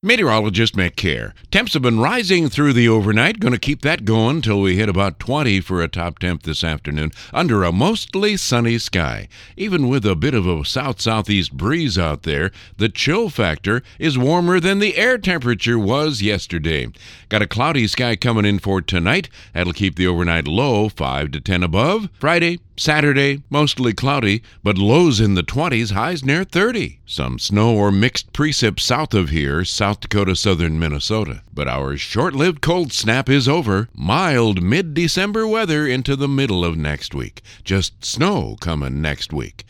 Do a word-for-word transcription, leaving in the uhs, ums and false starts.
Meteorologist Mick Care. Temps have been rising through the overnight. Going to keep that going till we hit about twenty for a top temp this afternoon under a mostly sunny sky. Even with a bit of a south-southeast breeze out there, the chill factor is warmer than the air temperature was yesterday. Got a cloudy sky coming in for tonight. That'll keep the overnight low five to ten above. Friday, Saturday, mostly cloudy, but lows in the twenties, highs near thirty. Some snow or mixed precip south of here, South Dakota, southern Minnesota. But our short-lived cold snap is over. Mild mid-December weather into the middle of next week. Just snow coming next week.